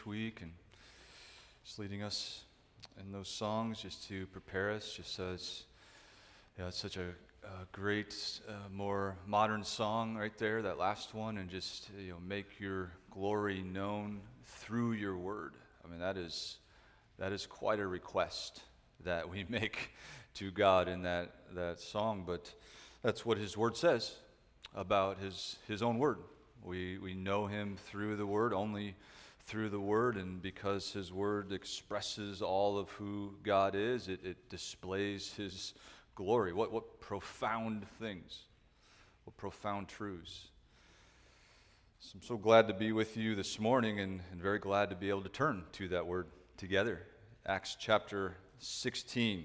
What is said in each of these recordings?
week and just leading us in those songs just to prepare us, just as it's such a great, more modern song right there, that last one, and just make your glory known through your word. I mean, that is quite a request that we make to God in that song, but that's what His Word says about His own Word. We know Him through the Word, only through the Word, and because His Word expresses all of who God is, it displays His glory. What profound things, what profound truths. So I'm so glad to be with you this morning, and very glad to be able to turn to that Word together. Acts chapter 16.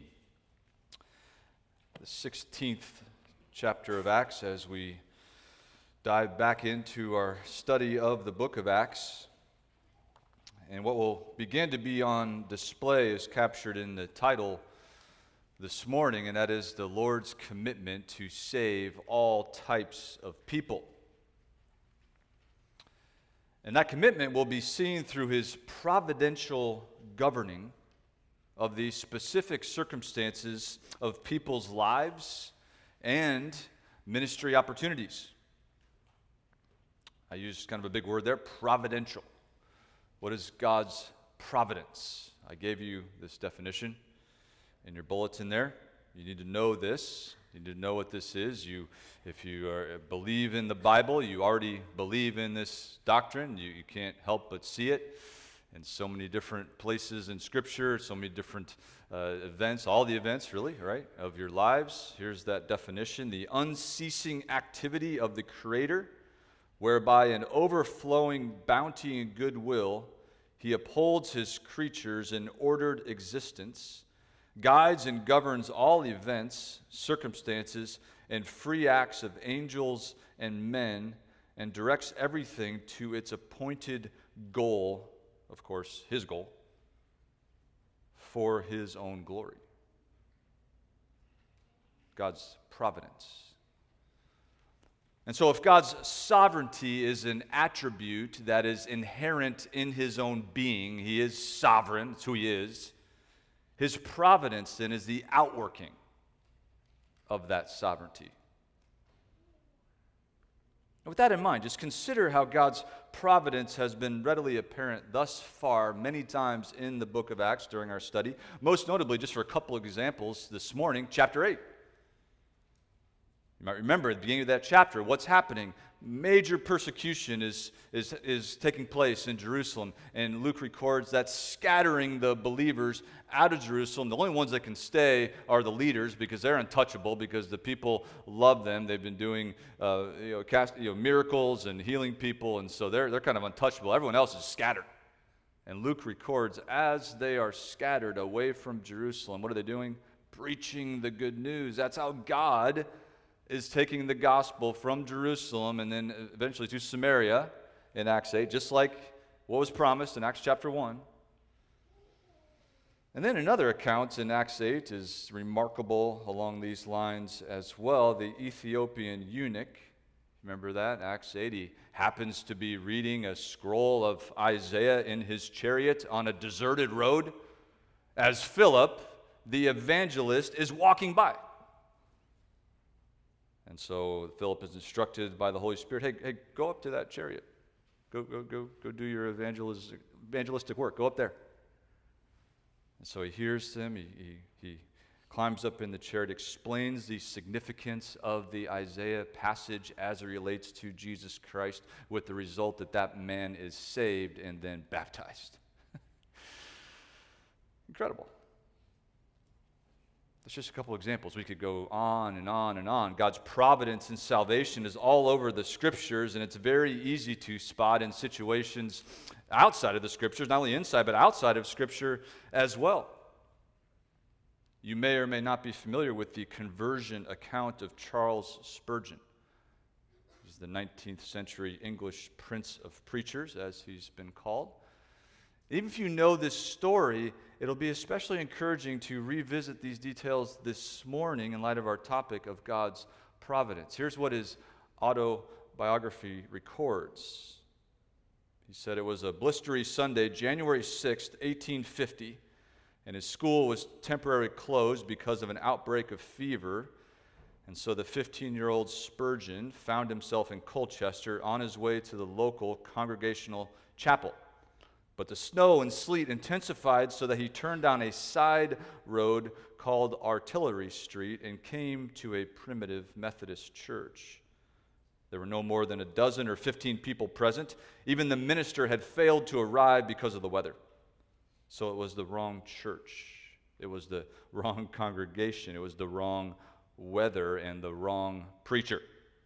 The 16th chapter of Acts, as we dive back into our study of the book of Acts. And what will begin to be on display is captured in the title this morning, and that is the Lord's commitment to save all types of people. And that commitment will be seen through His providential governing of the specific circumstances of people's lives and ministry opportunities. I use kind of a big word there, providential. What is God's providence? I gave you this definition in your bulletin there. You need to know this. You need to know what this is. If you believe in the Bible, you already believe in this doctrine. You can't help but see it in so many different places in Scripture, so many different events, all the events really, right, of your lives. Here's that definition: the unceasing activity of the Creator, whereby in overflowing bounty and goodwill He upholds His creatures in ordered existence, guides and governs all events, circumstances, and free acts of angels and men, and directs everything to its appointed goal, of course, His goal, for His own glory. God's providence. And so if God's sovereignty is an attribute that is inherent in His own being, He is sovereign, it's who He is, His providence then is the outworking of that sovereignty. And with that in mind, just consider how God's providence has been readily apparent thus far many times in the book of Acts during our study. Most notably, just for a couple of examples this morning, chapter 8. You might remember at the beginning of that chapter, what's happening? Major persecution is taking place in Jerusalem, and Luke records that scattering the believers out of Jerusalem. The only ones that can stay are the leaders, because they're untouchable, because the people love them. They've been doing miracles and healing people, and so they're kind of untouchable. Everyone else is scattered. And Luke records, as they are scattered away from Jerusalem, what are they doing? Preaching the good news. That's how God is taking the gospel from Jerusalem and then eventually to Samaria in Acts 8, just like what was promised in Acts chapter 1. And then another account in Acts 8 is remarkable along these lines as well. The Ethiopian eunuch, remember that? Acts 8, he happens to be reading a scroll of Isaiah in his chariot on a deserted road as Philip, the evangelist, is walking by. And so Philip is instructed by the Holy Spirit, hey, go up to that chariot. Go do your evangelistic work. Go up there. And so he hears him. He climbs up in the chariot, explains the significance of the Isaiah passage as it relates to Jesus Christ, with the result that man is saved and then baptized. Incredible. That's just a couple examples. We could go on and on and on. God's providence and salvation is all over the Scriptures, and it's very easy to spot in situations outside of the Scriptures, not only inside, but outside of Scripture as well. You may or may not be familiar with the conversion account of Charles Spurgeon. He's the 19th century English prince of preachers, as he's been called. Even if you know this story, it'll be especially encouraging to revisit these details this morning in light of our topic of God's providence. Here's what his autobiography records. He said it was a blistery Sunday, January 6th, 1850, and his school was temporarily closed because of an outbreak of fever. And so the 15-year-old Spurgeon found himself in Colchester on his way to the local Congregational chapel. But the snow and sleet intensified so that he turned down a side road called Artillery Street and came to a primitive Methodist church. There were no more than a dozen or 15 people present. Even the minister had failed to arrive because of the weather. So it was the wrong church. It was the wrong congregation. It was the wrong weather and the wrong preacher.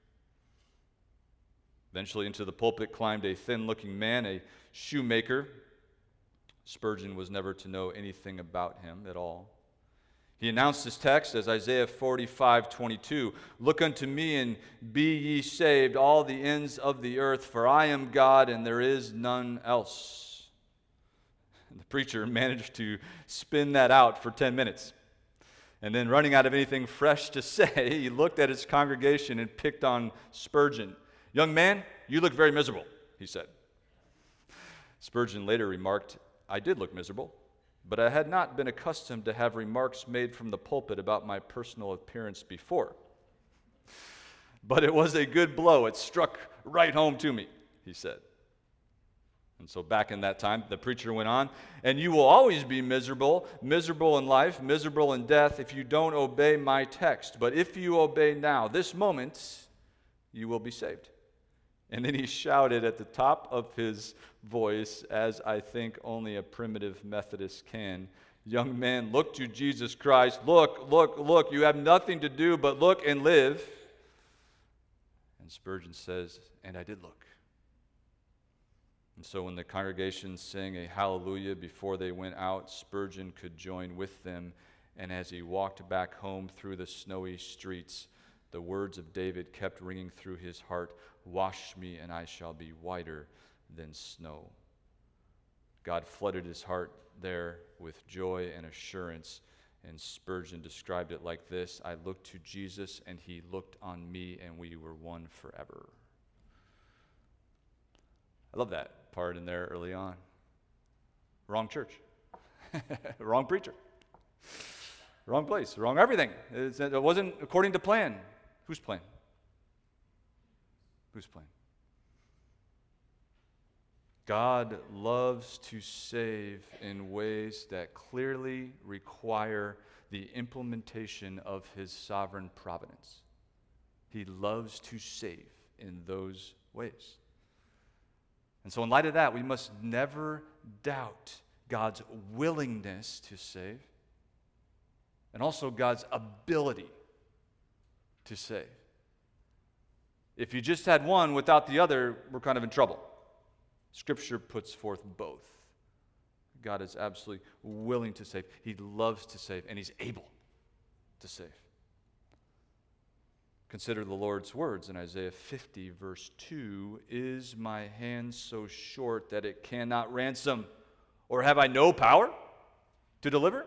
Eventually into the pulpit climbed a thin-looking man, a shoemaker. Spurgeon was never to know anything about him at all. He announced his text as Isaiah 45:22. Look unto me and be ye saved, all the ends of the earth, for I am God and there is none else. And the preacher managed to spin that out for 10 minutes. And then running out of anything fresh to say, he looked at his congregation and picked on Spurgeon. Young man, you look very miserable, he said. Spurgeon later remarked, I did look miserable, but I had not been accustomed to have remarks made from the pulpit about my personal appearance before. But it was a good blow. It struck right home to me, he said. And so back in that time, the preacher went on, and you will always be miserable, miserable in life, miserable in death, if you don't obey my text. But if you obey now, this moment, you will be saved. And then he shouted at the top of his voice, as I think only a primitive Methodist can, young man, look to Jesus Christ. Look, look, look. You have nothing to do but look and live. And Spurgeon says, and I did look. And so when the congregation sang a hallelujah before they went out, Spurgeon could join with them. And as he walked back home through the snowy streets, the words of David kept ringing through his heart, wash me and I shall be whiter than snow. God flooded his heart there with joy and assurance, and Spurgeon described it like this, I looked to Jesus and he looked on me and we were one forever. I love that part in there early on. Wrong church. Wrong preacher. Wrong place. Wrong everything. It wasn't according to plan. Whose plan? Whose plan? God loves to save in ways that clearly require the implementation of his sovereign providence. He loves to save in those ways. And so in light of that, we must never doubt God's willingness to save and also God's ability to save. If you just had one without the other, we're kind of in trouble. Scripture puts forth both. God is absolutely willing to save. He loves to save, and he's able to save. Consider the Lord's words in Isaiah 50, verse 2. Is my hand so short that it cannot ransom? Or have I no power to deliver?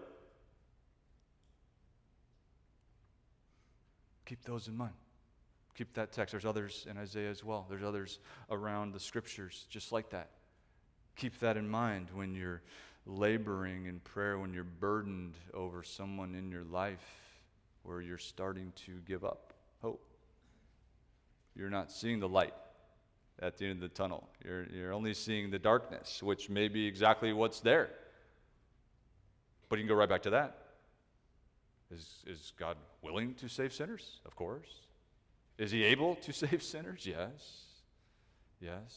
Keep those in mind. Keep that text. There's others in Isaiah as well. There's others around the Scriptures just like that. Keep that in mind when you're laboring in prayer, when you're burdened over someone in your life where you're starting to give up hope. You're not seeing the light at the end of the tunnel. You're only seeing the darkness, which may be exactly what's there. But you can go right back to that. Is God willing to save sinners? Of course. Is he able to save sinners? Yes. Yes.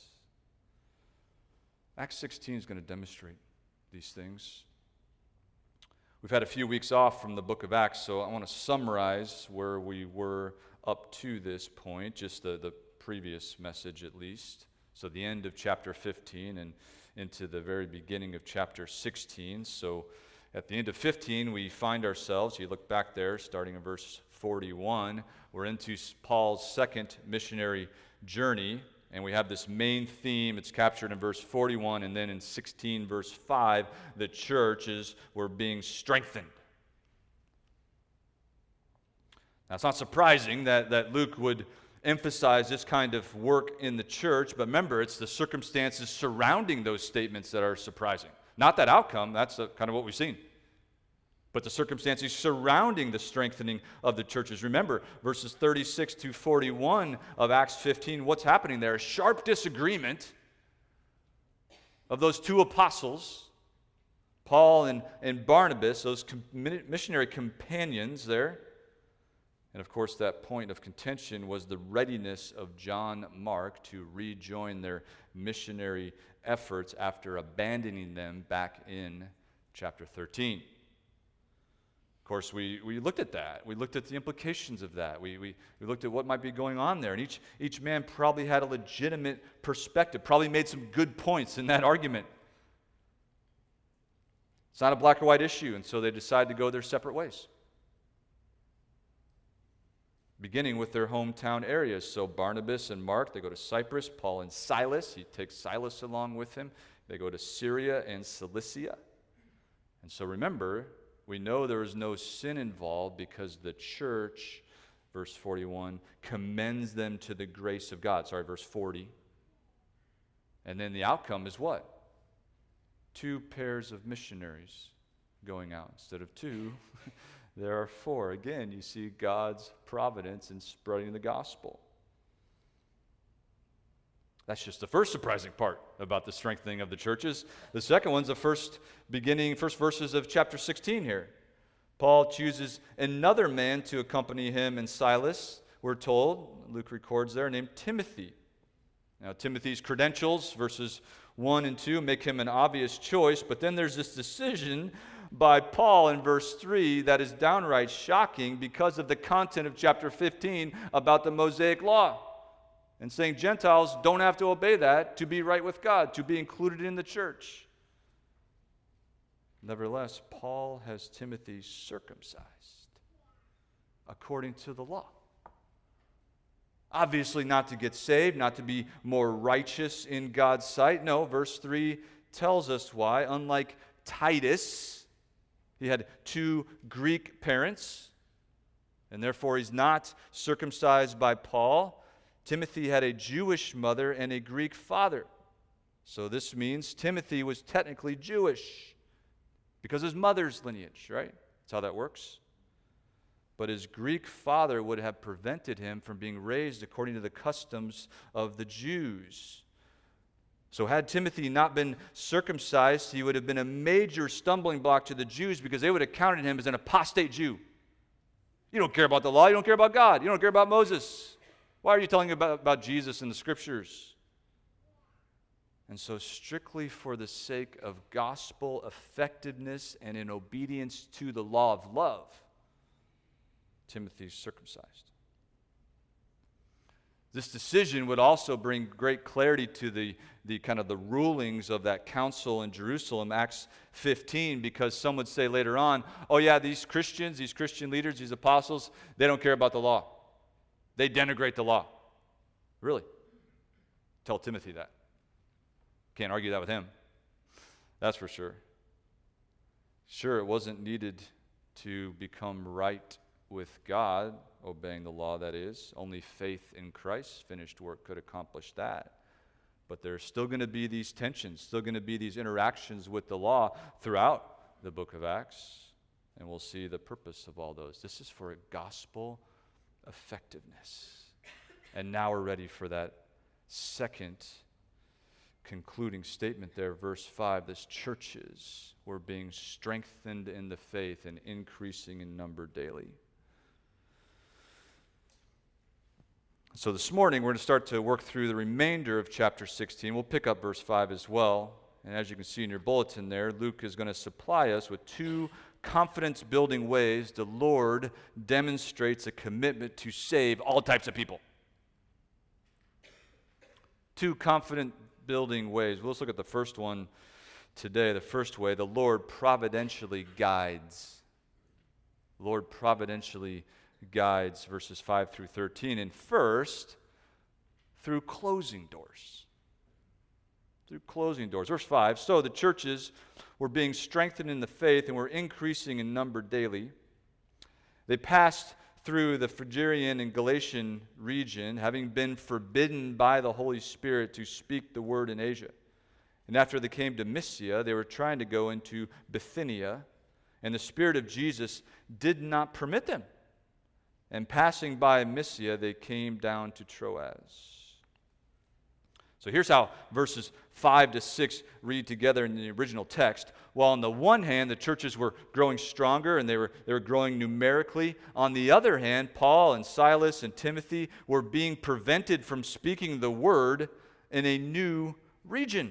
Acts 16 is going to demonstrate these things. We've had a few weeks off from the book of Acts, so I want to summarize where we were up to this point, just the previous message at least. So the end of chapter 15 and into the very beginning of chapter 16. So at the end of 15, we find ourselves, you look back there, starting in verse 41, we're into Paul's second missionary journey, and we have this main theme. It's captured in verse 41, and then in 16, verse 5, the churches were being strengthened. Now, it's not surprising that Luke would emphasize this kind of work in the church, but remember, it's the circumstances surrounding those statements that are surprising. Not that outcome, that's kind of what we've seen. But the circumstances surrounding the strengthening of the churches. Remember, verses 36 to 41 of Acts 15, what's happening there? A sharp disagreement of those two apostles, Paul and Barnabas, those missionary companions there. And of course, that point of contention was the readiness of John Mark to rejoin their missionary efforts after abandoning them back in chapter 13. Of course, we looked at that. We looked at the implications of that. We looked at what might be going on there. And each man probably had a legitimate perspective, probably made some good points in that argument. It's not a black or white issue, and so they decided to go their separate ways, beginning with their hometown areas. So Barnabas and Mark, they go to Cyprus. Paul and Silas, he takes Silas along with him. They go to Syria and Cilicia. And so remember, we know there is no sin involved because the church, verse 41, commends them to the grace of God. Verse 40. And then the outcome is what? 2 pairs of missionaries going out. Instead of 2, there are 4. Again, you see God's providence in spreading the gospel. That's just the first surprising part about the strengthening of the churches. The second one's the first verses of chapter 16 here. Paul chooses another man to accompany him and Silas, we're told, Luke records there, named Timothy. Now, Timothy's credentials, verses 1 and 2, make him an obvious choice, but then there's this decision by Paul in verse 3 that is downright shocking because of the content of chapter 15 about the Mosaic Law. And saying Gentiles don't have to obey that to be right with God, to be included in the church. Nevertheless, Paul has Timothy circumcised according to the law. Obviously not to get saved, not to be more righteous in God's sight. No, verse 3 tells us why. Unlike Titus, he had 2 Greek parents, and therefore he's not circumcised by Paul. Timothy had a Jewish mother and a Greek father. So this means Timothy was technically Jewish because of his mother's lineage, right? That's how that works. But his Greek father would have prevented him from being raised according to the customs of the Jews. So had Timothy not been circumcised, he would have been a major stumbling block to the Jews because they would have counted him as an apostate Jew. You don't care about the law, you don't care about God, you don't care about Moses. Why are you telling about Jesus in the Scriptures? And so strictly for the sake of gospel effectiveness and in obedience to the law of love, Timothy's circumcised. This decision would also bring great clarity to the kind of the rulings of that council in Jerusalem, Acts 15, because some would say later on, oh yeah, these Christians, these Christian leaders, these apostles, they don't care about the law. They denigrate the law. Really? Tell Timothy that. Can't argue that with him. That's for sure. Sure, it wasn't needed to become right with God, obeying the law, that is. Only faith in Christ's finished work could accomplish that. But there's still going to be these tensions, still going to be these interactions with the law throughout the book of Acts. And we'll see the purpose of all those. This is for a gospel effectiveness. And now we're ready for that second concluding statement there, verse 5. This churches were being strengthened in the faith and increasing in number daily. So this morning we're going to start to work through the remainder of chapter 16. We'll pick up verse 5 as well. And as you can see in your bulletin there, Luke is going to supply us with 2 confidence-building ways the Lord demonstrates a commitment to save all types of people. 2 confident-building ways. We'll just look at the first one today. The first way, the Lord providentially guides. The Lord providentially guides, verses 5 through 13. And first, through closing doors. Through closing doors. Verse 5, so the churches were being strengthened in the faith and were increasing in number daily. They passed through the Phrygian and Galatian region, having been forbidden by the Holy Spirit to speak the word in Asia. And after they came to Mysia, they were trying to go into Bithynia, and the Spirit of Jesus did not permit them. And passing by Mysia, they came down to Troas. So here's how verses 5 to 6 read together in the original text. While on the one hand, the churches were growing stronger and they were growing numerically, on the other hand, Paul and Silas and Timothy were being prevented from speaking the word in a new region.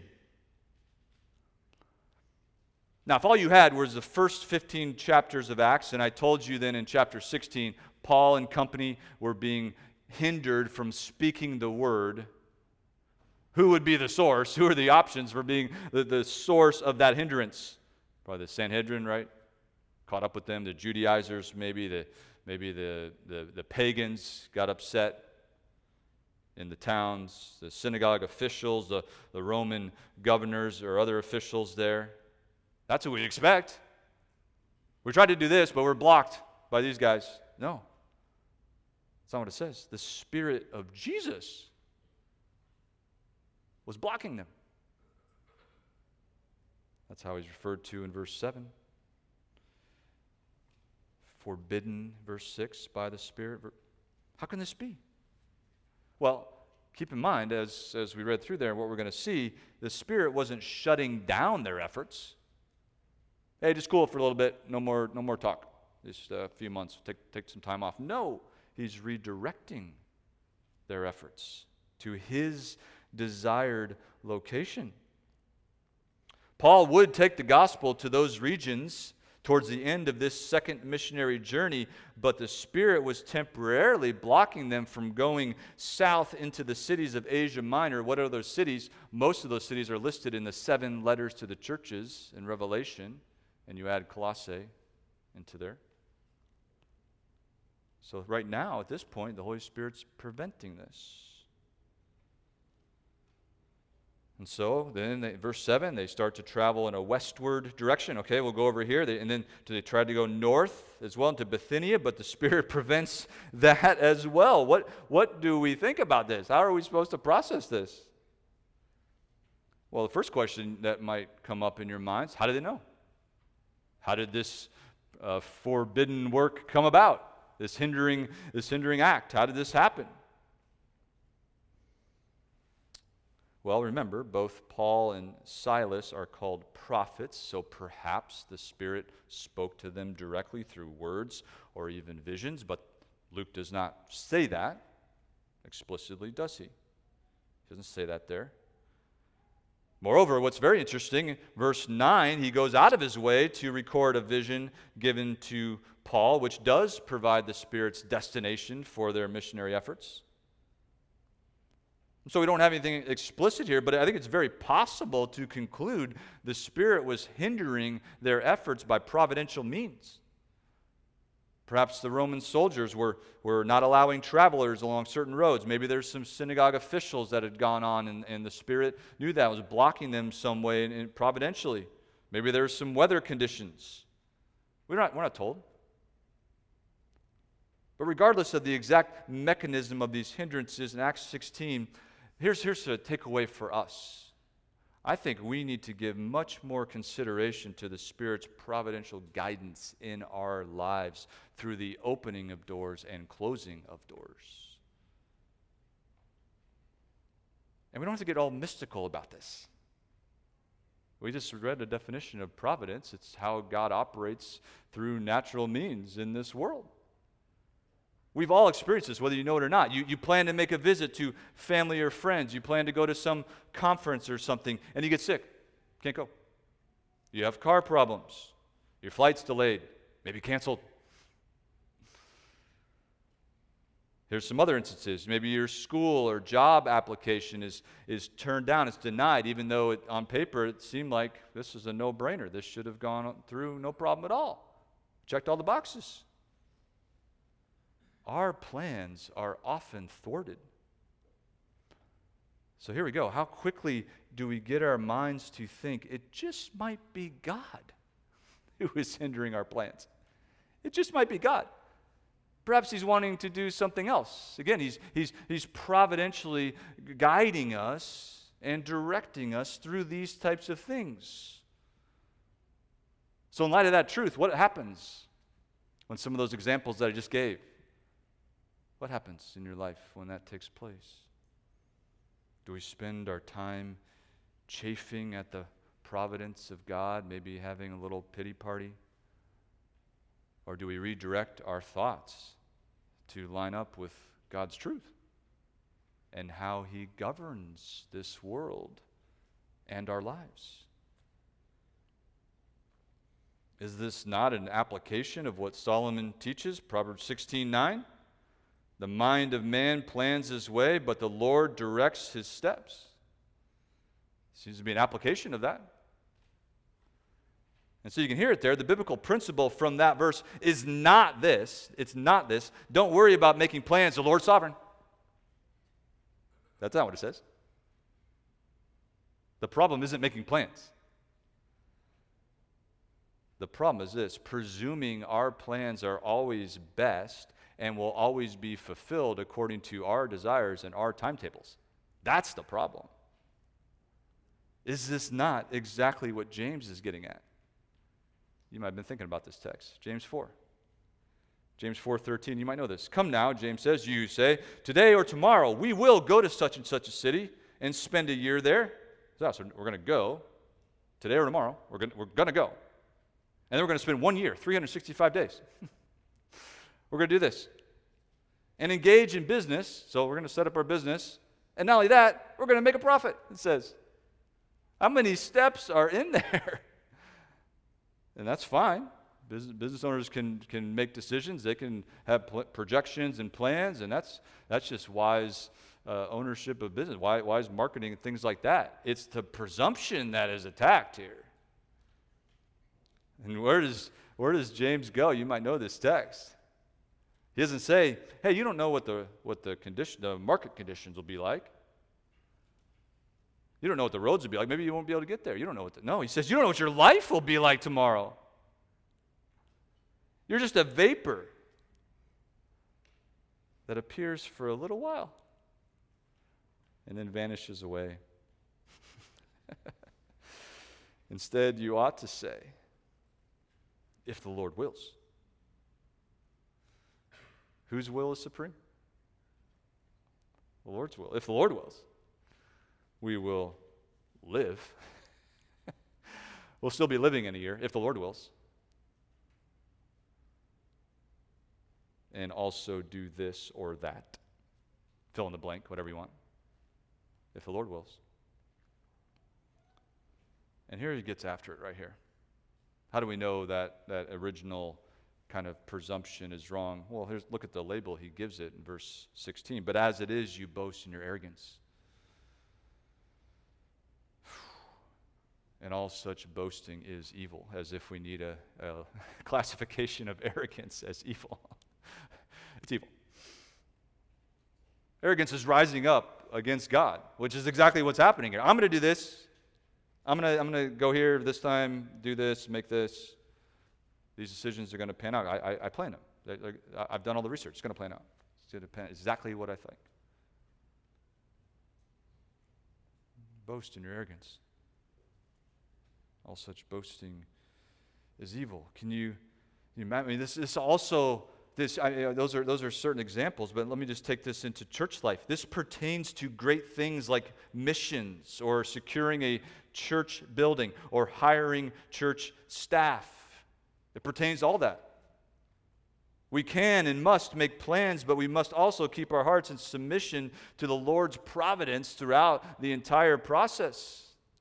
Now, if all you had was the first 15 chapters of Acts, and I told you then in chapter 16, Paul and company were being hindered from speaking the word, who would be the source? Who are the options for being the source of that hindrance? Probably the Sanhedrin, right? Caught up with them. The Judaizers, maybe the pagans got upset in the towns. The synagogue officials, the Roman governors or other officials there. That's what we expect. We tried to do this, but we're blocked by these guys. No. That's not what it says. The Spirit of Jesus was blocking them. That's how he's referred to in verse 7. Forbidden, verse 6, by the Spirit. How can this be? Well, keep in mind, as we read through there, what we're going to see, the Spirit wasn't shutting down their efforts. Hey, just cool for a little bit. No more talk. Just a few months. Take some time off. No, he's redirecting their efforts to his desired location. Paul would take the gospel to those regions towards the end of this second missionary journey, but the Spirit was temporarily blocking them from going south into the cities of Asia Minor. What are those cities? Most of those cities are listed in the 7 letters to the churches in Revelation, and you add Colossae into there. So right now, at this point, the Holy Spirit's preventing this. And so then, verse 7, they start to travel in a westward direction. Okay, we'll go over here. And then they tried to go north as well into Bithynia, but the Spirit prevents that as well. What do we think about this? How are we supposed to process this? Well, the first question that might come up in your minds, how did they know? How did this forbidden work come about? This hindering act. How did this happen? Well, remember, both Paul and Silas are called prophets, so perhaps the Spirit spoke to them directly through words or even visions, but Luke does not say that explicitly, does he? He doesn't say that there. Moreover, what's very interesting, verse 9, he goes out of his way to record a vision given to Paul, which does provide the Spirit's destination for their missionary efforts. So we don't have anything explicit here, but I think it's very possible to conclude the Spirit was hindering their efforts by providential means. Perhaps the Roman soldiers were not allowing travelers along certain roads. Maybe there's some synagogue officials that had gone on, and the Spirit knew that, was blocking them some way and providentially. Maybe there's some weather conditions. We're not told. But regardless of the exact mechanism of these hindrances in Acts 16, here's a takeaway for us. I think we need to give much more consideration to the Spirit's providential guidance in our lives through the opening of doors and closing of doors. And we don't have to get all mystical about this. We just read a definition of providence. It's how God operates through natural means in this world. We've all experienced this, whether you know it or not. You plan to make a visit to family or friends. You plan to go to some conference or something, and you get sick. Can't go. You have car problems. Your flight's delayed, maybe canceled. Here's some other instances. Maybe your school or job application is turned down. It's denied, even though on paper it seemed like this is a no-brainer. This should have gone through, no problem at all. Checked all the boxes. Our plans are often thwarted. So here we go. How quickly do we get our minds to think it just might be God who is hindering our plans? It just might be God. Perhaps he's wanting to do something else. Again, he's providentially guiding us and directing us through these types of things. So in light of that truth, what happens when some of those examples that I just gave, what happens in your life when that takes place? Do we spend our time chafing at the providence of God, maybe having a little pity party? Or do we redirect our thoughts to line up with God's truth and how He governs this world and our lives? Is this not an application of what Solomon teaches? Proverbs 16:9. The mind of man plans his way, but the Lord directs his steps. Seems to be an application of that. And so you can hear it there. The biblical principle from that verse is not this. It's not this. Don't worry about making plans. The Lord's sovereign. That's not what it says. The problem isn't making plans. The problem is this: presuming our plans are always best and will always be fulfilled according to our desires and our timetables. That's the problem. Is this not exactly what James is getting at? You might have been thinking about this text. James 4. James 4:13, you might know this. Come now, James says, you say, today or tomorrow we will go to such and such a city and spend a year there. So we're going to go today or tomorrow. We're going to go. And then we're going to spend 1 year, 365 days. We're going to do this. And engage in business. So we're going to set up our business. And not only that, we're going to make a profit, it says. How many steps are in there? And that's fine. Business owners can make decisions. They can have projections and plans, and that's just wise ownership of business, wise marketing and things like that. It's the presumption that is attacked here. And where does James go? You might know this text. He doesn't say, "Hey, you don't know what the market conditions will be like. You don't know what the roads will be like. Maybe you won't be able to get there. You don't know what." No, he says, "You don't know what your life will be like tomorrow. You're just a vapor that appears for a little while and then vanishes away." Instead, you ought to say, "If the Lord wills." Whose will is supreme? The Lord's will. If the Lord wills, we will live. We'll still be living in a year, if the Lord wills. And also do this or that. Fill in the blank, whatever you want. If the Lord wills. And here he gets after it right here. How do we know that original kind of presumption is wrong? Well, look at the label he gives it in verse 16. But as it is, you boast in your arrogance. And all such boasting is evil, as if we need a classification of arrogance as evil. It's evil. Arrogance is rising up against God, which is exactly what's happening here. I'm going to do this. I'm going to go here this time, do this, make this. These decisions are going to pan out. I plan them. I've done all the research. It's going to plan out. It's going to pan exactly what I think. Boast in your arrogance. All such boasting is evil. Can you imagine? I mean, this also, those are certain examples, but let me just take this into church life. This pertains to great things like missions or securing a church building or hiring church staff. It pertains to all that. We can and must make plans, but we must also keep our hearts in submission to the Lord's providence throughout the entire process.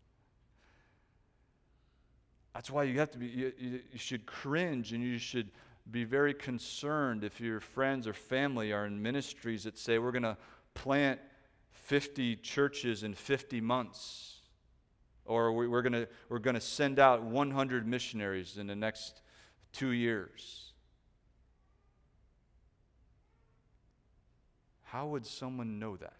That's why you have to be. You should cringe, and you should be very concerned if your friends or family are in ministries that say, "We're going to plant 50 churches in 50 months," or we're going to send out 100 missionaries in the next 2 years. How would someone know that?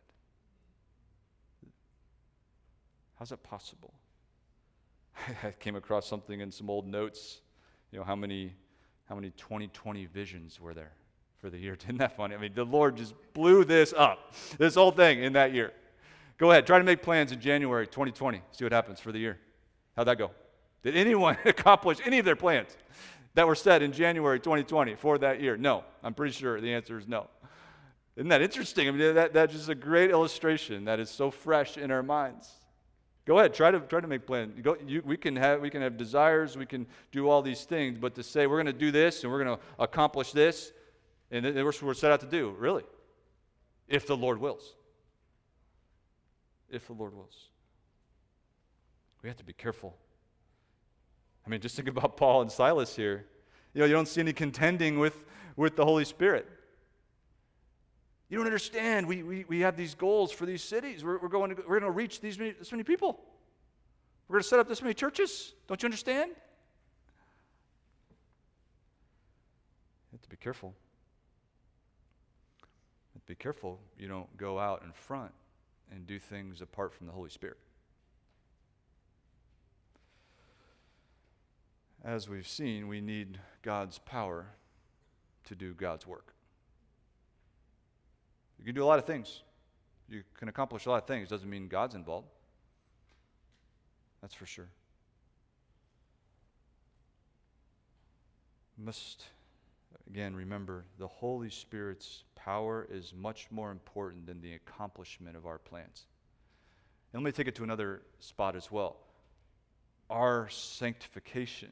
How's that possible? I came across something in some old notes. How many 2020 visions were there for the year. Isn't that funny? I mean, the Lord just blew this up, this whole thing in that year. Go ahead, try to make plans in January 2020. See what happens for the year. How'd that go? Did anyone accomplish any of their plans that were set in January 2020 for that year? No. I'm pretty sure the answer is no. Isn't that interesting? I mean, that's just a great illustration that is so fresh in our minds. Go ahead, try to make plans. We can have desires, we can do all these things, but to say we're going to do this and we're going to accomplish this, and we're set out to do, really, if the Lord wills. If the Lord wills. We have to be careful. I mean, just think about Paul and Silas here. You don't see any contending with the Holy Spirit. You don't understand. We have these goals for these cities. We're going to reach this many people. We're going to set up this many churches. Don't you understand? You have to be careful. You have to be careful you don't go out in front and do things apart from the Holy Spirit. As we've seen, we need God's power to do God's work. You can do a lot of things. You can accomplish a lot of things. Doesn't mean God's involved. That's for sure. We must, again, remember the Holy Spirit's power is much more important than the accomplishment of our plans. And let me take it to another spot as well. Our sanctification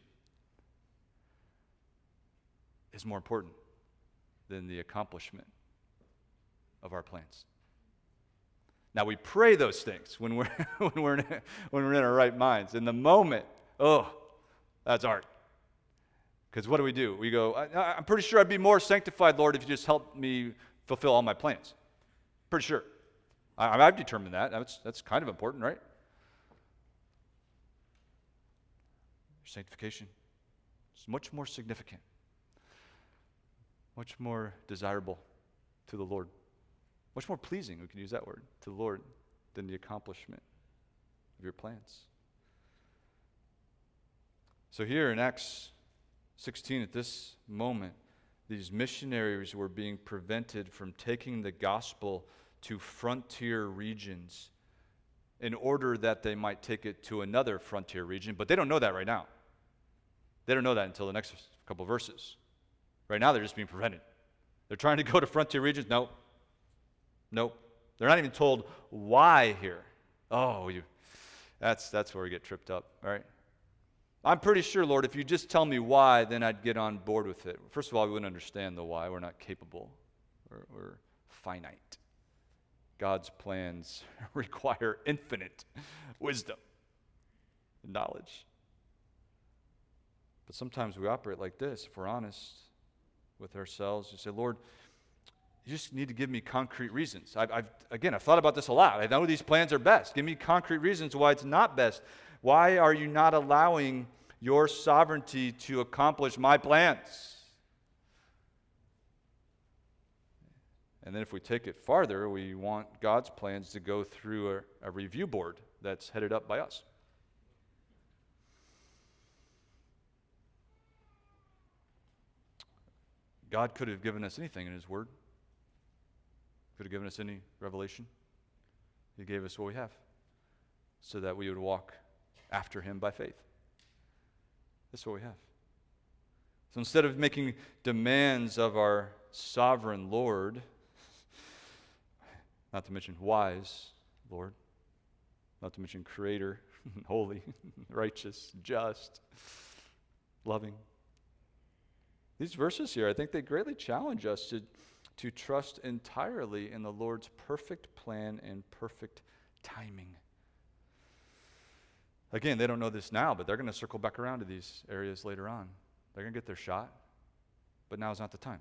is more important than the accomplishment of our plans. Now we pray those things when we're in our right minds. In the moment, that's art. Because what do? We go, I'm pretty sure I'd be more sanctified, Lord, if you just helped me fulfill all my plans. Pretty sure. I've determined that. That's kind of important, right? Sanctification is much more significant, much more desirable to the Lord, much more pleasing, we can use that word, to the Lord than the accomplishment of your plans. So here in Acts 16, at this moment, these missionaries were being prevented from taking the gospel to frontier regions in order that they might take it to another frontier region, but they don't know that right now. They don't know that until the next couple of verses. Right now, they're just being prevented. They're trying to go to frontier regions. Nope. They're not even told why here. That's where we get tripped up, right? I'm pretty sure, Lord, if you just tell me why, then I'd get on board with it. First of all, we wouldn't understand the why. We're not capable. We're finite. God's plans require infinite wisdom and knowledge. But sometimes we operate like this, if we're honest with ourselves. You say, Lord, you just need to give me concrete reasons. I've thought about this a lot. I know these plans are best. Give me concrete reasons why it's not best. Why are you not allowing your sovereignty to accomplish my plans? And then if we take it farther, we want God's plans to go through a review board that's headed up by us. God could have given us anything in His Word. Could have given us any revelation. He gave us what we have so that we would walk after Him by faith. That's what we have. So instead of making demands of our sovereign Lord, not to mention wise Lord, not to mention creator, holy, righteous, just, loving. These verses here, I think they greatly challenge us to trust entirely in the Lord's perfect plan and perfect timing. Again, they don't know this now, but they're going to circle back around to these areas later on. They're going to get their shot, but now is not the time.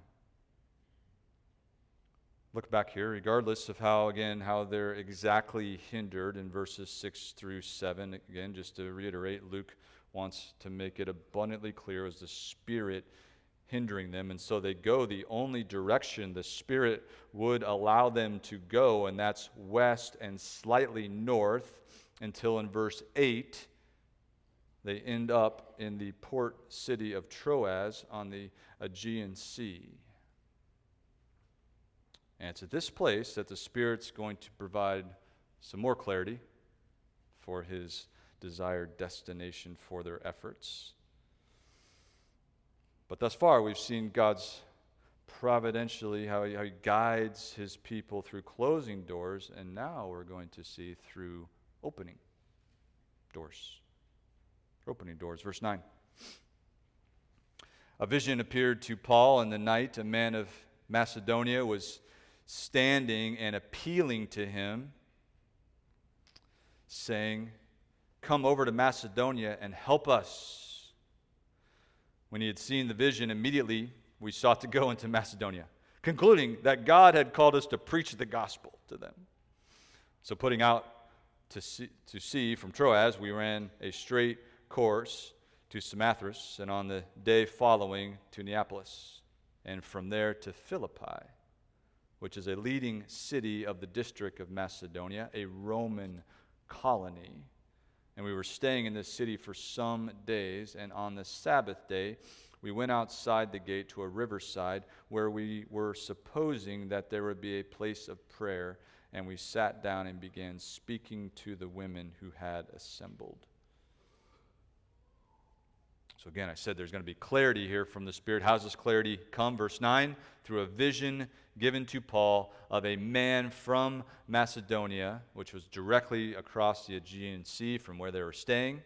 Look back here, regardless of how they're exactly hindered in verses 6 through 7. Again, just to reiterate, Luke wants to make it abundantly clear as the Spirit hindering them, and so they go the only direction the Spirit would allow them to go, and that's west and slightly north, until in verse 8 they end up in the port city of Troas on the Aegean Sea. And it's at this place that the Spirit's going to provide some more clarity for his desired destination for their efforts. But thus far, we've seen God's providentially, how he guides his people through closing doors, and now we're going to see through opening doors. Opening doors. Verse 9. A vision appeared to Paul in the night. A man of Macedonia was standing and appealing to him, saying, "Come over to Macedonia and help us." When he had seen the vision, immediately we sought to go into Macedonia, concluding that God had called us to preach the gospel to them. So putting out to sea from Troas, we ran a straight course to Samothrace, and on the day following to Neapolis, and from there to Philippi, which is a leading city of the district of Macedonia, a Roman colony. And we were staying in this city for some days, and on the Sabbath day, we went outside the gate to a riverside where we were supposing that there would be a place of prayer, and we sat down and began speaking to the women who had assembled. So again, I said there's going to be clarity here from the Spirit. How does this clarity come? Verse 9, through a vision given to Paul of a man from Macedonia, which was directly across the Aegean Sea from where they were staying.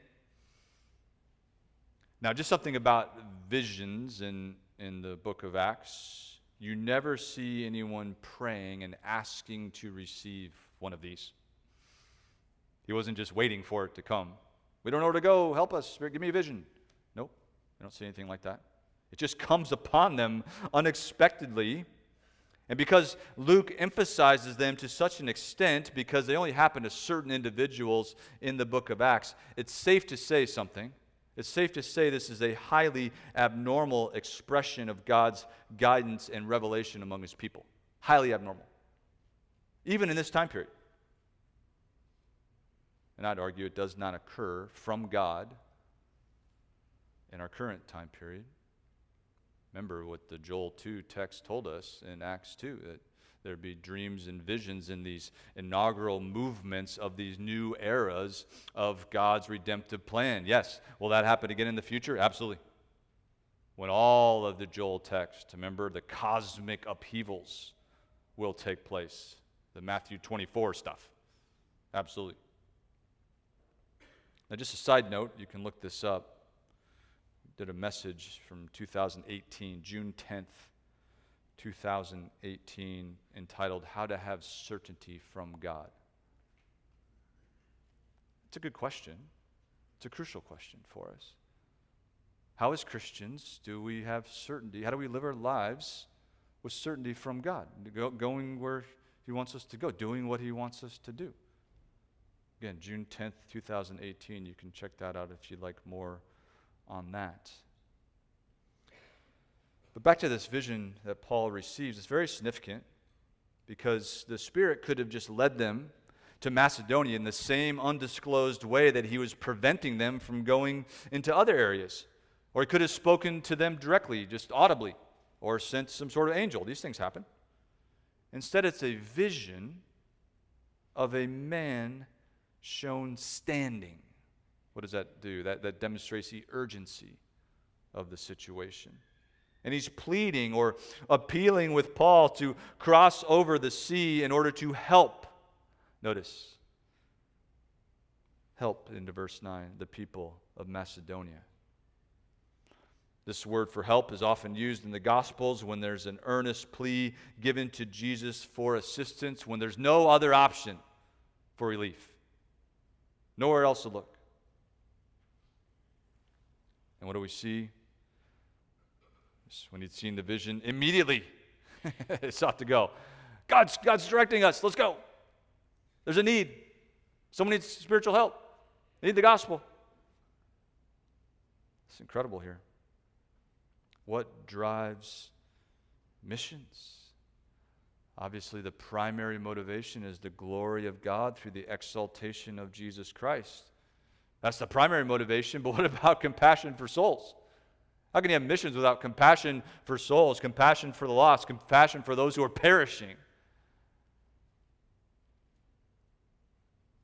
Now, just something about visions in the book of Acts. You never see anyone praying and asking to receive one of these. He wasn't just waiting for it to come. We don't know where to go. Help us, Spirit. Give me a vision. Nope. I don't see anything like that. It just comes upon them unexpectedly. And because Luke emphasizes them to such an extent, because they only happen to certain individuals in the book of Acts, it's safe to say something. It's safe to say this is a highly abnormal expression of God's guidance and revelation among his people. Highly abnormal. Even in this time period. And I'd argue it does not occur from God in our current time period. Remember what the Joel 2 text told us in Acts 2, that there'd be dreams and visions in these inaugural movements of these new eras of God's redemptive plan. Yes, will that happen again in the future? Absolutely. When all of the Joel text, remember, the cosmic upheavals will take place. The Matthew 24 stuff. Absolutely. Now, just a side note, you can look this up. Did a message from 2018, June 10th, 2018, entitled How to Have Certainty from God. It's a good question. It's a crucial question for us. How, as Christians, do we have certainty? How do we live our lives with certainty from God? Going where he wants us to go, doing what he wants us to do. Again, June 10th, 2018. You can check that out if you'd like more on that. But back to this vision that Paul receives, it's very significant because the Spirit could have just led them to Macedonia in the same undisclosed way that he was preventing them from going into other areas. Or he could have spoken to them directly, just audibly, or sent some sort of angel. These things happen. Instead, it's a vision of a man shown standing. What does that do? That demonstrates the urgency of the situation. And he's pleading or appealing with Paul to cross over the sea in order to help. Notice, help into verse 9, the people of Macedonia. This word for help is often used in the Gospels when there's an earnest plea given to Jesus for assistance, when there's no other option for relief. Nowhere else to look. And what do we see? When he'd seen the vision, immediately he sought to go. God's directing us. Let's go. There's a need. Someone needs spiritual help. They need the gospel. It's incredible here. What drives missions? Obviously, the primary motivation is the glory of God through the exaltation of Jesus Christ. That's the primary motivation, but what about compassion for souls? How can you have missions without compassion for souls, compassion for the lost, compassion for those who are perishing?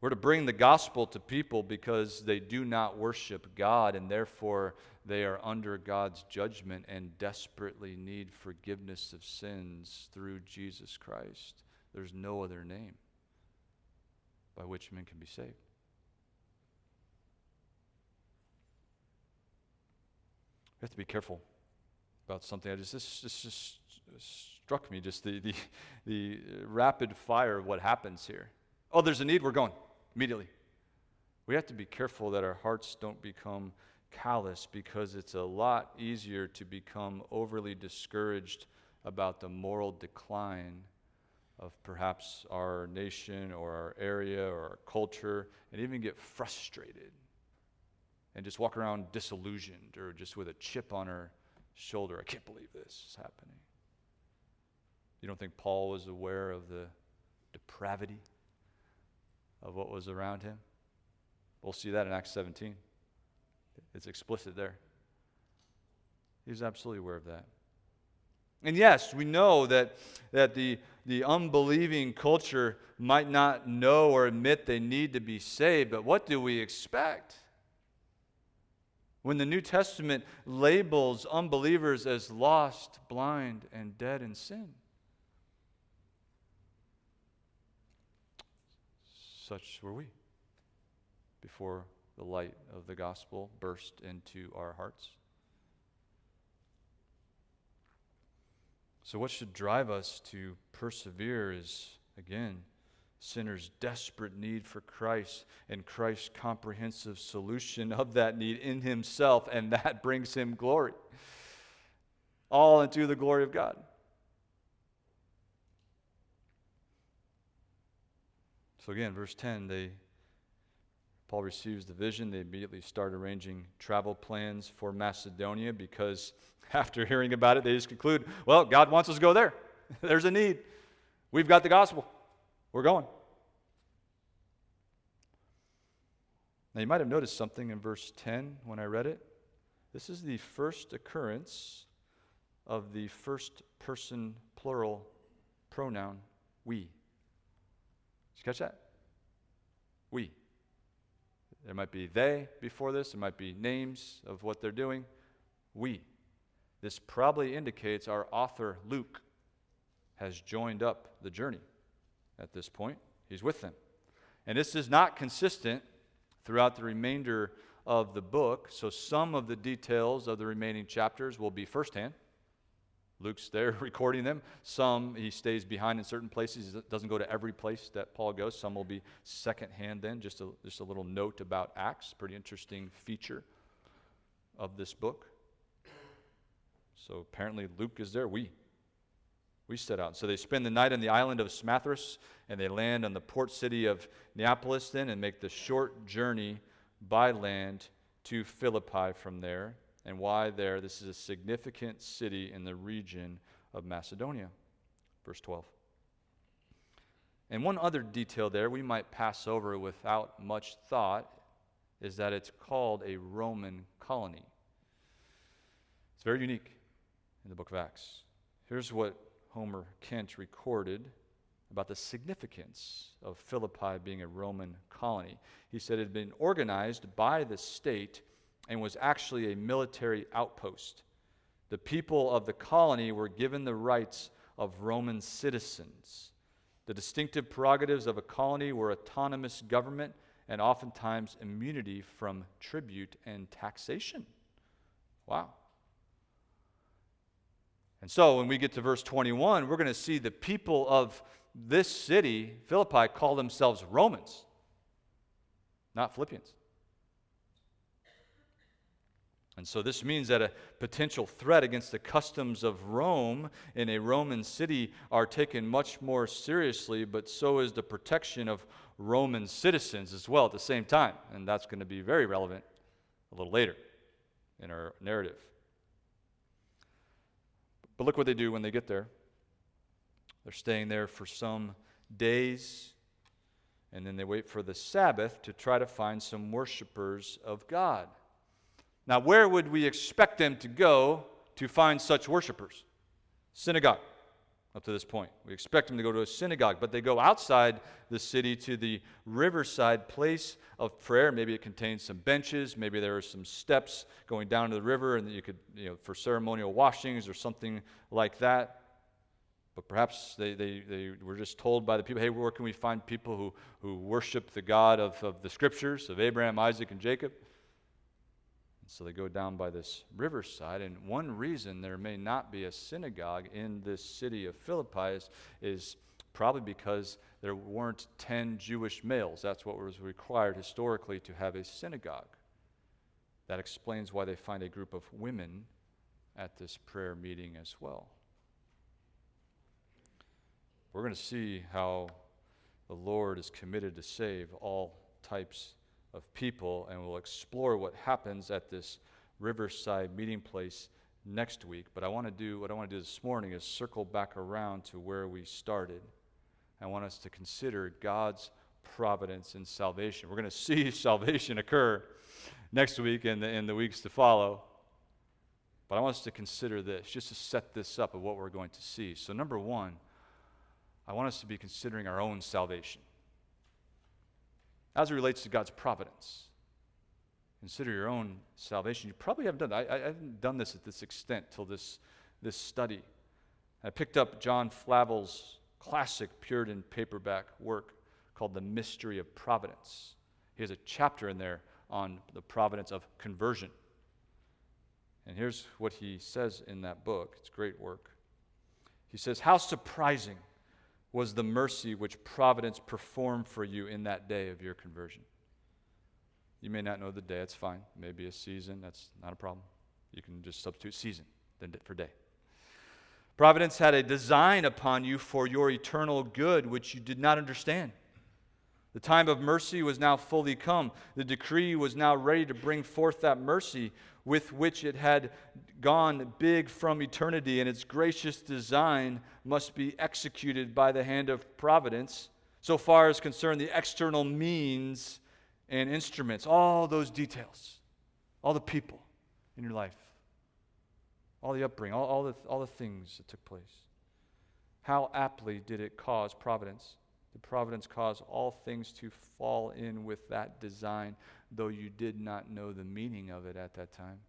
We're to bring the gospel to people because they do not worship God, and therefore they are under God's judgment and desperately need forgiveness of sins through Jesus Christ. There's no other name by which men can be saved. We have to be careful about something. This just struck me, just the rapid fire of what happens here. Oh, there's a need, we're going immediately. We have to be careful that our hearts don't become callous, because it's a lot easier to become overly discouraged about the moral decline of perhaps our nation or our area or our culture, and even get frustrated and just walk around disillusioned or just with a chip on our shoulder. I can't believe this is happening. You don't think Paul was aware of the depravity of what was around him? We'll see that in Acts 17. It's explicit there. He was absolutely aware of that. And yes, we know that the unbelieving culture might not know or admit they need to be saved, but what do we expect? When the New Testament labels unbelievers as lost, blind, and dead in sin. Such were we before the light of the gospel burst into our hearts. So what should drive us to persevere is, again, sinners' desperate need for Christ and Christ's comprehensive solution of that need in himself, and that brings him glory. All unto the glory of God. So again, verse 10, Paul receives the vision. They immediately start arranging travel plans for Macedonia, because after hearing about it, they just conclude, well, God wants us to go there. There's a need. We've got the gospel. We're going. Now, you might have noticed something in verse 10 when I read it. This is the first occurrence of the first person plural pronoun, we. Did you catch that? We. There might be they before this. There might be names of what they're doing. We. This probably indicates our author, Luke, has joined up the journey at this point. He's with them. And this is not consistent throughout the remainder of the book, so some of the details of the remaining chapters will be firsthand. Luke's there recording them. Some he stays behind in certain places. He doesn't go to every place that Paul goes. Some will be secondhand then. Just a little note about Acts. Pretty interesting feature of this book. So apparently Luke is there. We set out. So they spend the night on the island of Samothrace, and they land on the port city of Neapolis then, and make the short journey by land to Philippi from there. And why there? This is a significant city in the region of Macedonia. Verse 12. And one other detail there we might pass over without much thought is that it's called a Roman colony. It's very unique in the book of Acts. Here's what Homer Kent recorded about the significance of Philippi being a Roman colony. He said it had been organized by the state and was actually a military outpost. The people of the colony were given the rights of Roman citizens. The distinctive prerogatives of a colony were autonomous government and oftentimes immunity from tribute and taxation. Wow. And so when we get to verse 21, we're going to see the people of this city, Philippi, call themselves Romans, not Philippians. And so this means that a potential threat against the customs of Rome in a Roman city are taken much more seriously, but so is the protection of Roman citizens as well at the same time. And that's going to be very relevant a little later in our narrative. But look what they do when they get there. They're staying there for some days, and then they wait for the Sabbath to try to find some worshipers of God. Now, where would we expect them to go to find such worshipers? Synagogue. up to this point. We expect them to go to a synagogue, but they go outside the city to the riverside place of prayer. Maybe it contains some benches. Maybe there are some steps going down to the river, and you could, for ceremonial washings or something like that. But perhaps they were just told by the people, hey, where can we find people who worship the God of the Scriptures, of Abraham, Isaac, and Jacob? So they go down by this riverside, and one reason there may not be a synagogue in this city of Philippi is probably because there weren't 10 Jewish males. That's what was required historically to have a synagogue. That explains why they find a group of women at this prayer meeting as well. We're going to see how the Lord is committed to save all types of people, and we'll explore what happens at this riverside meeting place next week. But what I want to do this morning is circle back around to where we started. I want us to consider God's providence in salvation. We're going to see salvation occur next week and in the weeks to follow. But I want us to consider this, just to set this up of what we're going to see. So number one, I want us to be considering our own salvation as it relates to God's providence. Consider your own salvation. You probably haven't done that. I haven't done this at this extent till this study. I picked up John Flavel's classic Puritan paperback work called The Mystery of Providence. He has a chapter in there on the providence of conversion. And here's what he says in that book. It's great work. He says, "How surprising was the mercy which providence performed for you in that day of your conversion." You may not know the day, it's fine. Maybe a season, that's not a problem. You can just substitute season for day. Providence had a design upon you for your eternal good, which you did not understand. The time of mercy was now fully come. The decree was now ready to bring forth that mercy with which it had gone big from eternity, and its gracious design must be executed by the hand of providence, so far as concerned the external means and instruments, all those details, all the people in your life, all the upbringing, all the things that took place. How aptly did it cause providence? Did providence cause all things to fall in with that design, though you did not know the meaning of it at that time?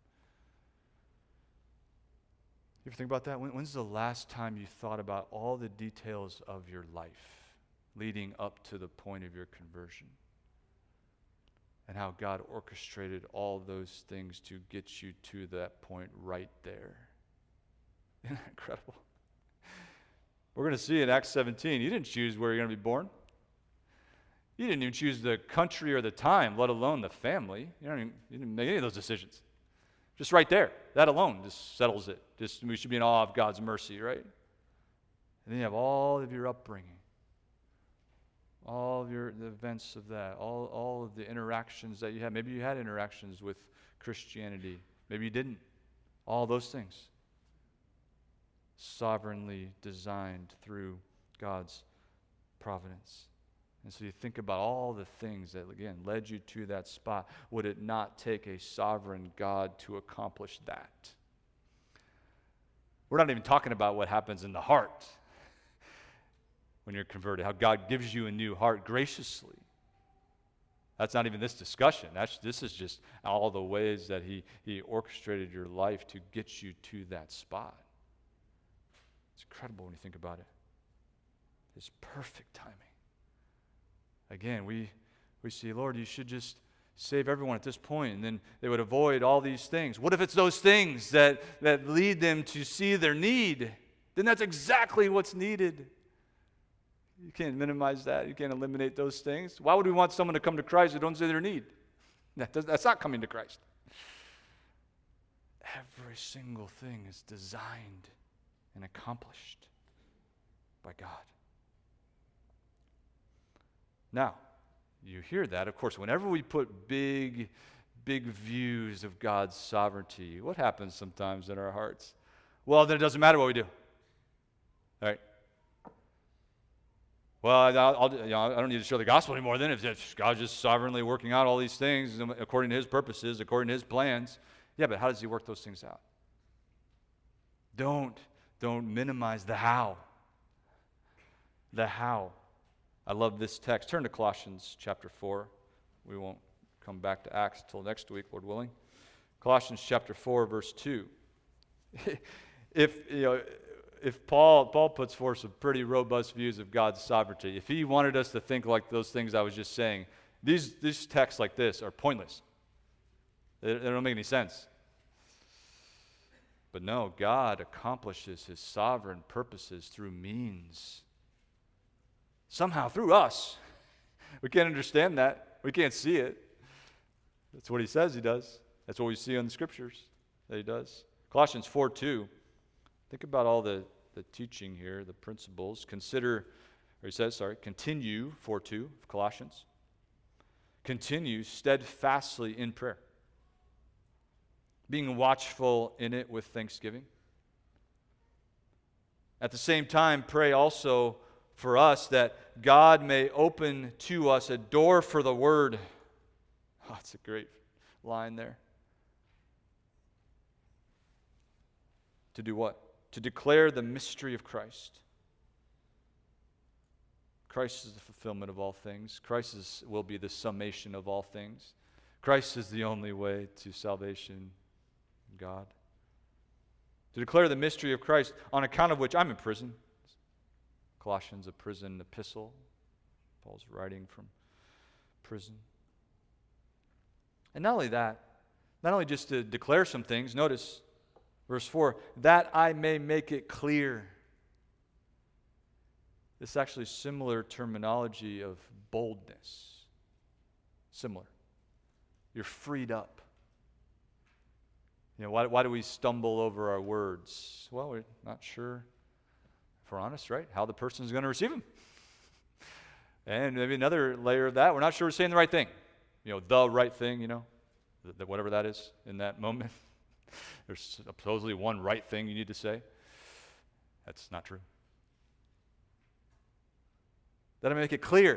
You ever think about that? When's the last time you thought about all the details of your life leading up to the point of your conversion? And how God orchestrated all those things to get you to that point right there. Isn't that incredible? We're going to see in Acts 17, you didn't choose where you're going to be born. You didn't even choose the country or the time, let alone the family. You didn't make any of those decisions. Just right there, that alone just settles it. We should be in awe of God's mercy, right? And then you have all of your upbringing, all of the events of that, all of the interactions that you had. Maybe you had interactions with Christianity. Maybe you didn't. All those things. Sovereignly designed through God's providence. And so you think about all the things that, again, led you to that spot. Would it not take a sovereign God to accomplish that? We're not even talking about what happens in the heart when you're converted, how God gives you a new heart graciously. That's not even this discussion. This is just all the ways that He orchestrated your life to get you to that spot. It's incredible when you think about it. His perfect timing. Again, we see, Lord, you should just save everyone at this point, and then they would avoid all these things. What if it's those things that lead them to see their need? Then that's exactly what's needed. You can't minimize that. You can't eliminate those things. Why would we want someone to come to Christ who don't see their need? That's not coming to Christ. Every single thing is designed and accomplished by God. Now, you hear that. Of course, whenever we put big views of God's sovereignty, what happens sometimes in our hearts? Well, then it doesn't matter what we do. All right? Well, I don't need to share the gospel anymore then if God's just sovereignly working out all these things according to His purposes, according to His plans. Yeah, but how does He work those things out? Don't minimize the how. the how. I love this text. Turn to Colossians chapter 4. We won't come back to Acts until next week, Lord willing. Colossians chapter 4, verse 2. If Paul puts forth some pretty robust views of God's sovereignty, if he wanted us to think like those things I was just saying, these texts like this are pointless. They don't make any sense. But no, God accomplishes his sovereign purposes through means. Somehow, through us. We can't understand that. We can't see it. That's what he says he does. That's what we see in the scriptures that he does. Colossians 4:2. Think about all the teaching here, the principles. Continue, 4:2 of Colossians. Continue steadfastly in prayer, being watchful in it with thanksgiving. At the same time, pray also for us that God may open to us a door for the word. Oh, that's a great line there. To do what? To declare the mystery of Christ. Christ is the fulfillment of all things. Christ will be the summation of all things. Christ is the only way to salvation, God. To declare the mystery of Christ, on account of which I'm in prison. Colossians, a prison epistle. Paul's writing from prison. And not only that, not only just to declare some things, notice verse 4, that I may make it clear. This is actually similar terminology of boldness. Similar. You're freed up. Why do we stumble over our words? Well, we're not sure, if we're honest, right, how the person's going to receive them. And maybe another layer of that, we're not sure we're saying the right thing. The right thing, whatever that is in that moment. There's supposedly one right thing you need to say. That's not true. That I make it clear,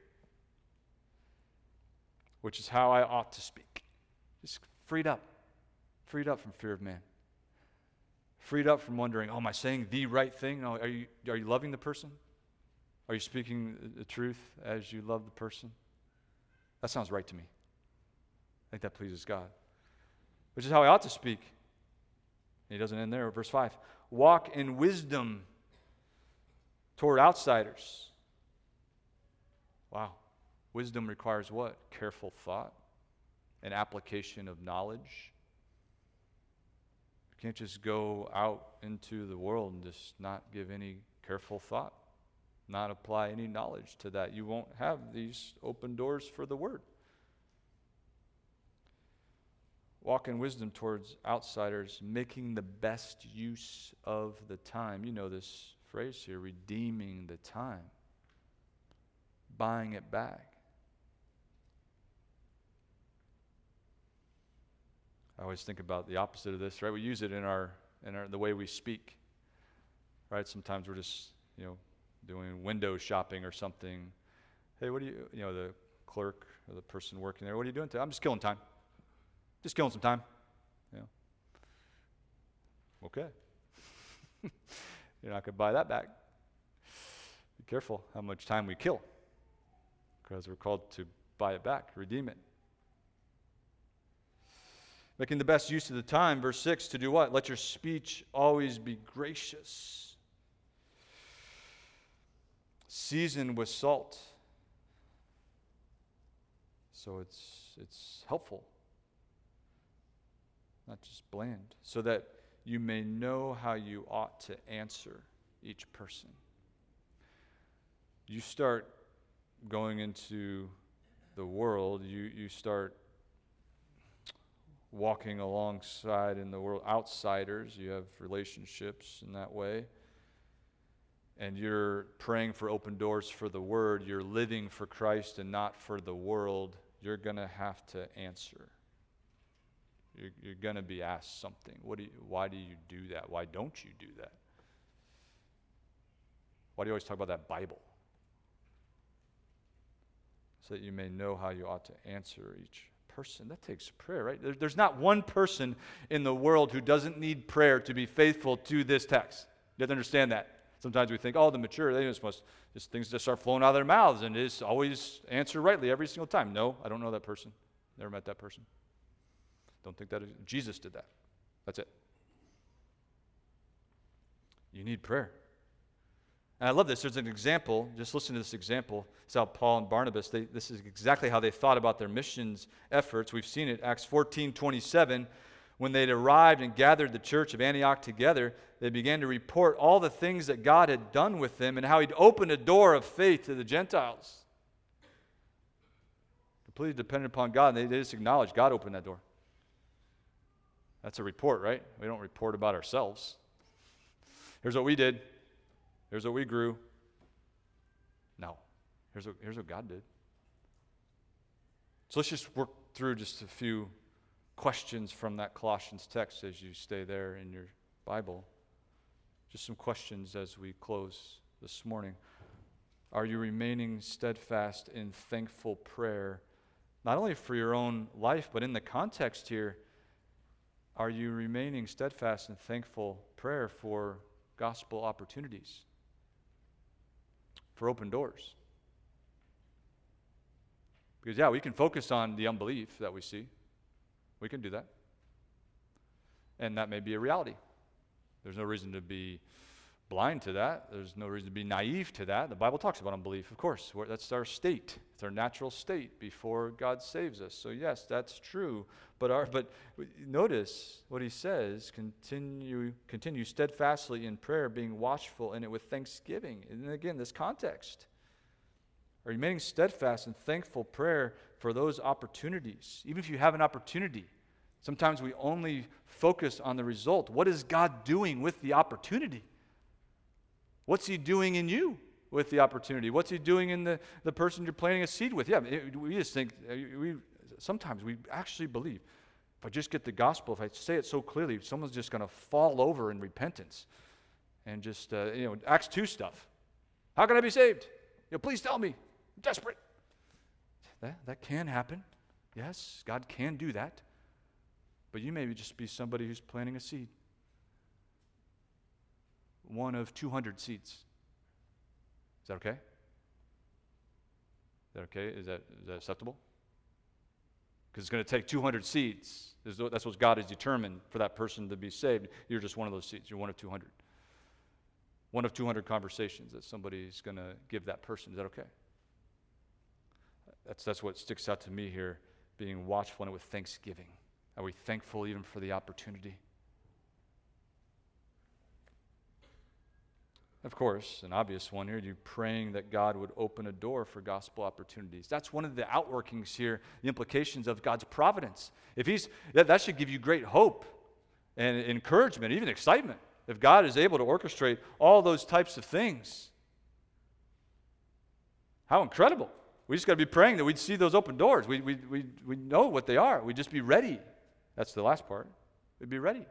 which is how I ought to speak. Just freed up from fear of man. Freed up from wondering, am I saying the right thing? Are you loving the person? Are you speaking the truth as you love the person? That sounds right to me. I think that pleases God. Which is how I ought to speak. He doesn't end there. Verse 5. Walk in wisdom toward outsiders. Wow. Wisdom requires what? Careful thought and application of knowledge. You can't just go out into the world and just not give any careful thought, not apply any knowledge to that. You won't have these open doors for the word. Walk in wisdom towards outsiders, making the best use of the time. You know this phrase here, redeeming the time, buying it back. I always think about the opposite of this, right? We use it in the way we speak, right? Sometimes we're just, doing window shopping or something. Hey, what do the clerk or the person working there, what are you doing today? I'm just killing time. Just killing some time. Okay. You're not going to buy that back. Be careful how much time we kill, because we're called to buy it back, redeem it. Making the best use of the time, verse 6, to do what? Let your speech always be gracious, seasoned with salt. So it's helpful, not just bland, so that you may know how you ought to answer each person. You start going into the world, you start walking alongside in the world, outsiders, you have relationships in that way, and you're praying for open doors for the word, you're living for Christ and not for the world, you're going to have to answer. You're going to be asked something. Why do you do that? Why don't you do that? Why do you always talk about that Bible? So that you may know how you ought to answer each person. That takes prayer, right? There's not one person in the world who doesn't need prayer to be faithful to this text. You have to understand that. Sometimes we think, oh, the mature, they just things just start flowing out of their mouths and just always answer rightly every single time. No, I don't know that person. Never met that person. Don't think that Jesus did that. That's it. You need prayer. And I love this. There's an example. Just listen to this example. It's how Paul and Barnabas, this is exactly how they thought about their missions efforts. We've seen it, Acts 14:27. When they'd arrived and gathered the church of Antioch together, they began to report all the things that God had done with them and how he'd opened a door of faith to the Gentiles. Completely dependent upon God, and they just acknowledged God opened that door. That's a report, right? We don't report about ourselves. Here's what we did. Here's what we grew. No. Here's what God did. So let's just work through just a few questions from that Colossians text as you stay there in your Bible. Just some questions as we close this morning. Are you remaining steadfast in thankful prayer, not only for your own life, but in the context here, are you remaining steadfast in thankful prayer for gospel opportunities, for open doors? Because, yeah, we can focus on the unbelief that we see. We can do that. And that may be a reality. There's no reason to be blind to that. There's no reason to be naive to that. The Bible talks about unbelief, of course. That's our state. It's our natural state before God saves us. So yes, that's true. But notice what he says, continue steadfastly in prayer, being watchful in it with thanksgiving. And again, this context. Are you remaining steadfast in thankful prayer for those opportunities? Even if you have an opportunity, sometimes we only focus on the result. What is God doing with the opportunity? What's he doing in you with the opportunity? What's he doing in the person you're planting a seed with? Yeah, we just think, sometimes we actually believe, if I just get the gospel, if I say it so clearly, someone's just going to fall over in repentance. And just, Acts 2 stuff. How can I be saved? Please tell me. I'm desperate. That can happen. Yes, God can do that. But you may just be somebody who's planting a seed. One of 200 seeds. Is that okay? Is that okay? Is that acceptable? Because it's going to take 200 seeds. That's what God has determined for that person to be saved. You're just one of those seeds. You're one of 200. One of 200 conversations that somebody's going to give that person. Is that okay? That's what sticks out to me here, being watchful in it with thanksgiving. Are we thankful even for the opportunity? Of course, an obvious one here, you're praying that God would open a door for gospel opportunities. That's one of the outworkings here, the implications of God's providence. That should give you great hope and encouragement, even excitement, if God is able to orchestrate all those types of things. How incredible. We just got to be praying that we'd see those open doors. We know what they are. We'd just be ready. That's the last part. We'd be ready.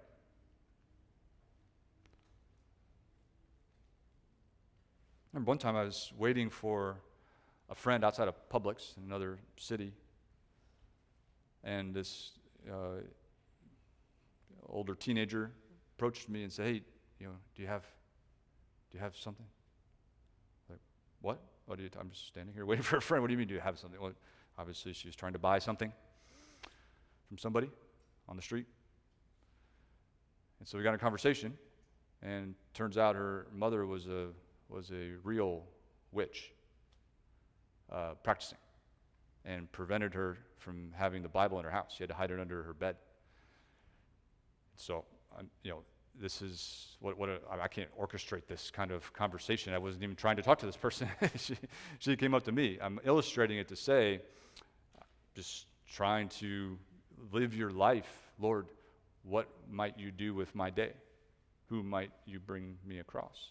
I remember one time I was waiting for a friend outside of Publix in another city, and this older teenager approached me and said, "Hey, do you have something?" Like, what? I'm just standing here waiting for a friend. What do you mean, do you have something? Well, obviously she was trying to buy something from somebody on the street. And so we got in a conversation, and turns out her mother was a real witch, practicing, and prevented her from having the Bible in her house. She had to hide it under her bed. So, this is I can't orchestrate this kind of conversation. I wasn't even trying to talk to this person. She came up to me. I'm illustrating it to say, just trying to live your life. Lord, what might you do with my day? Who might you bring me across?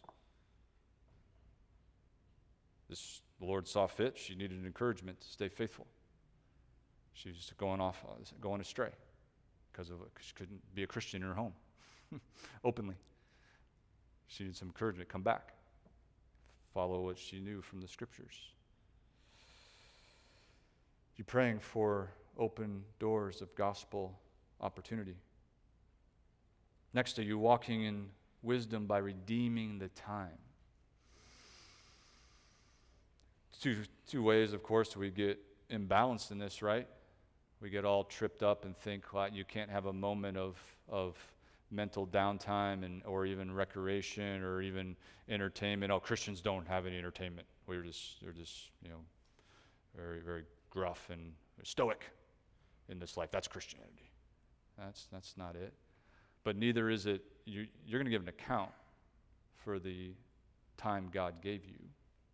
The Lord saw fit. She needed an encouragement to stay faithful. She was going astray because she couldn't be a Christian in her home openly. She needed some encouragement. Come back. Follow what she knew from the scriptures. You praying for open doors of gospel opportunity. Next, are you walking in wisdom by redeeming the time? two ways, of course, we get imbalanced in this, right? We get all tripped up and think, well, you can't have a moment of mental downtime or even recreation or even entertainment. Oh, Christians don't have any entertainment. They're just very, very gruff and stoic in this life. That's Christianity. That's not it. But neither is it, you're going to give an account for the time God gave you.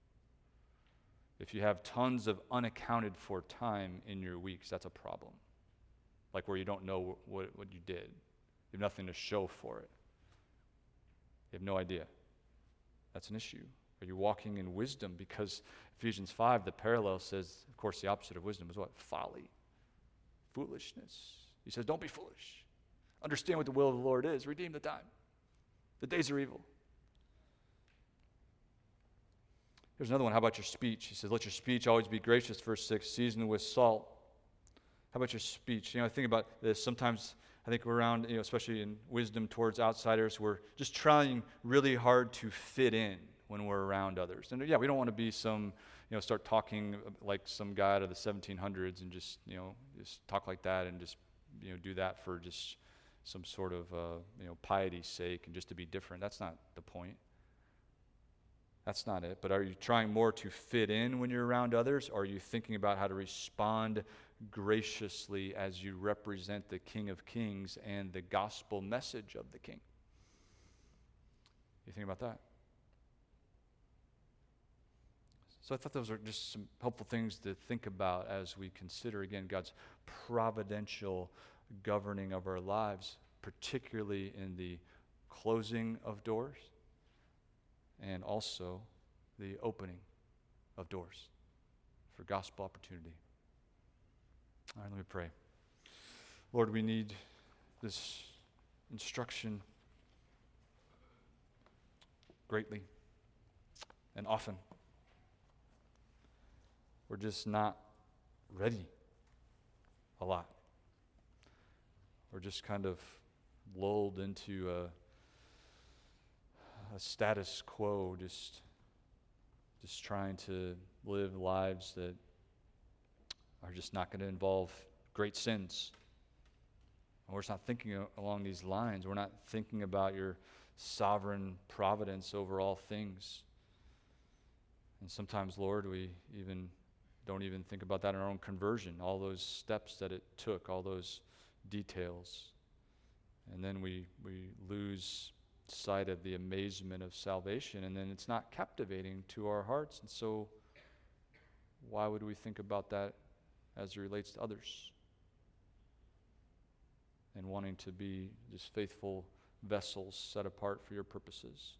If you have tons of unaccounted for time in your weeks, that's a problem. Like where you don't know what you did. You have nothing to show for it. You have no idea. That's an issue. Are you walking in wisdom? Because Ephesians 5, the parallel says, of course, the opposite of wisdom is what? Folly. Foolishness. He says, don't be foolish. Understand what the will of the Lord is. Redeem the time. The days are evil. Here's another one. How about your speech? He says, let your speech always be gracious, verse 6, seasoned with salt. How about your speech? I think about this. Sometimes I think we're around, especially in wisdom towards outsiders, we're just trying really hard to fit in when we're around others. And we don't want to be start talking like some guy out of the 1700s and just talk like that and just, do that for just some sort of, piety's sake and just to be different. That's not the point. That's not it. But are you trying more to fit in when you're around others? Or are you thinking about how to respond graciously as you represent the King of Kings and the gospel message of the King? You think about that? So I thought those are just some helpful things to think about as we consider, again, God's providential governing of our lives, particularly in the closing of doors and also the opening of doors for gospel opportunity. All right, let me pray. Lord, we need this instruction greatly and often. We're just not ready a lot. We're just kind of lulled into a status quo, just trying to live lives that are just not going to involve great sins. And we're just not thinking along these lines. We're not thinking about your sovereign providence over all things. And sometimes, Lord, we don't even think about that in our own conversion, all those steps that it took, all those details. And then we lose sight of the amazement of salvation, and then it's not captivating to our hearts. And so why would we think about that as it relates to others? And wanting to be just faithful vessels set apart for your purposes.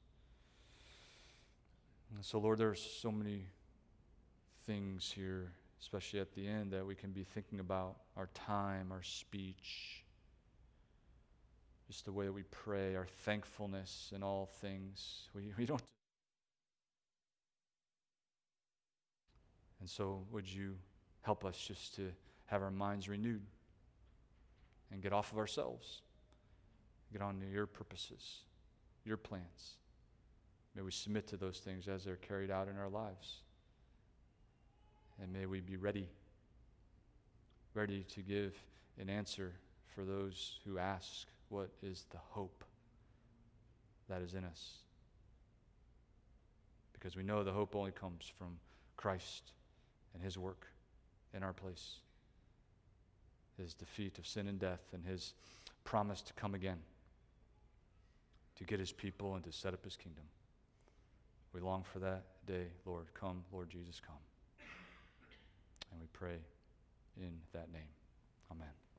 And so, Lord, there's so many things here, especially at the end, that we can be thinking about our time, our speech, just the way that we pray, our thankfulness in all things. We don't. And so would you help us just to have our minds renewed and get off of ourselves, get on to your purposes, your plans. May we submit to those things as they're carried out in our lives. And may we be ready to give an answer for those who ask, what is the hope that is in us? Because we know the hope only comes from Christ and his work in our place. His defeat of sin and death and his promise to come again to get his people and to set up his kingdom. We long for that day. Lord, come. Lord Jesus, come. And we pray in that name. Amen.